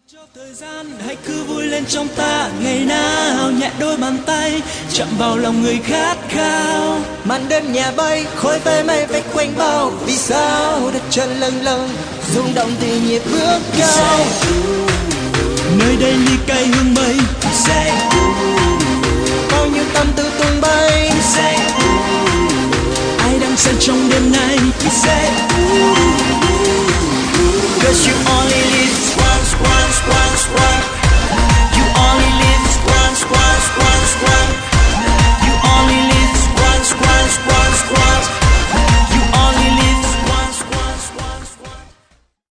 Cho thời gian hãy cứ vui lên trong ta ngày nào, nhẹ đôi bàn tay chạm vào lòng người khát khao. Màn đêm nhà bay khói về mây vây quanh bao, vì sao đất chân lâng lâng rung động thì nhịp bước cao. Nơi đây ly cây hương mây. Say